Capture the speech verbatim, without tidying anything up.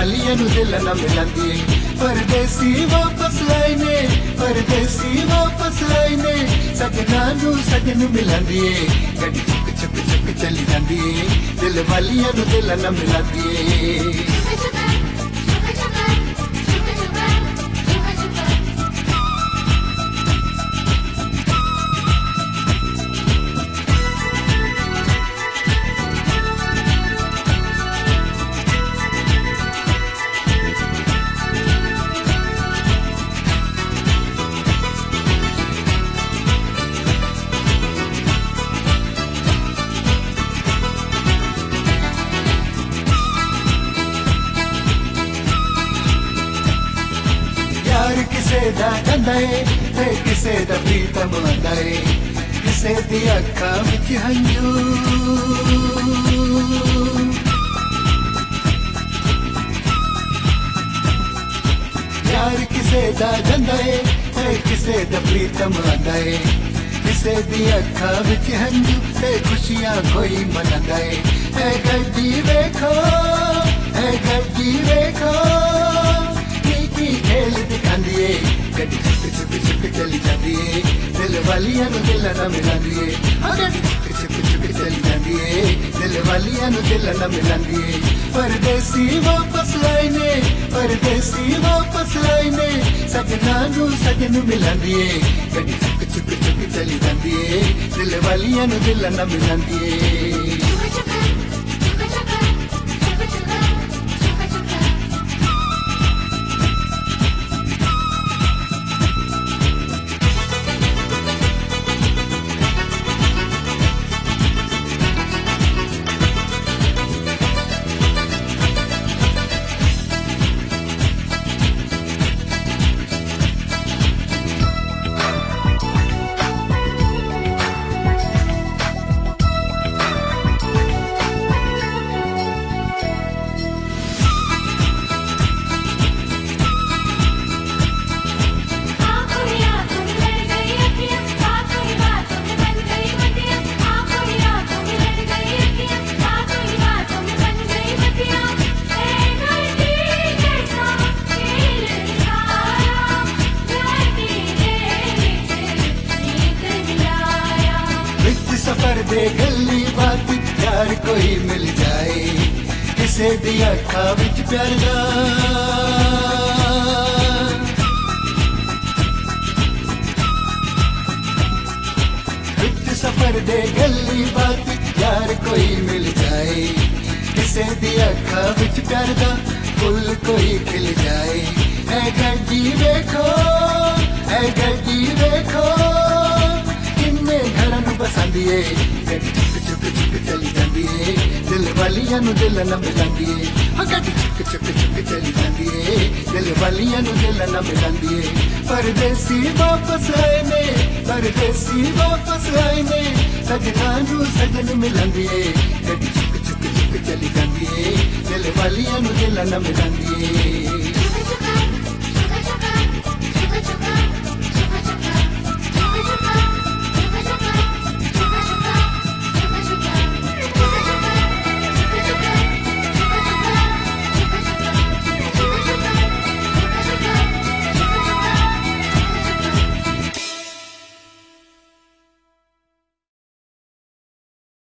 वालियां नू दिल ना मिलांदी है। परदेसी वापस आए ने, परदेसी वापस आए ने, सजना नू सजन मिलांदी है। गड्डी चुक चुक चुक चली जांदी है, दिल वालियां नू दिल ना मिलांदी है। किसे दा गंदा है ते किसे दा प्रीतम आंदा है, किसे दी अखां विच हंझू। यार किसे दा गंदा है ते किसे दा प्रीतम आंदा है, किसे दी अखां विच हंझू ते खुशियां कोई मनांदा है। ऐ गड्डी वेखो, ऐ गड्डी वेखो, खेल दिखांदी है। गड्डी चुक चुक चुक चली जाती है, दिल वालियां नू दिल ना मिलांदी है। गड्डी चुक चुक चुक चली जाती है, दिल वालियां नू दिल ना मिलांदी है। परदेसी वापस आए ने, परदेसी वापस आए ने, सजना नू सजन मिलांदी है। गड्डी चुक चुक चुक चली जाती है, दिल वालियां नू दिल ना मिलांदी है। सफर दे गली बात प्यार कोई मिल जाए, किसे दी अखां विच प्यार दा। विच सफर दे गली बात प्यार कोई मिल जाए, किसे दी अखां विच प्यार दा फुल कोई खिल जाए। ऐ गड्डी वेखो, ऐ गड्डी वेखो, किन्ने घरां नू बसांदी है। गड्डी चुक चुक चुक चली जांदी है, दिल वालियां नू दिल ना मिलांदी है। गड्डी चुक चुक चुक चली जांदी है, दिल वालियां नू दिल ना मिलांदी है। परदेसी वापस आए ने, परदेसी वापस आए ने, सजना नू सजन मिलांदी है। गड्डी चुक चुक चुक चली जांदी है, दिल वालियां नू दिल ना मिलांदी है।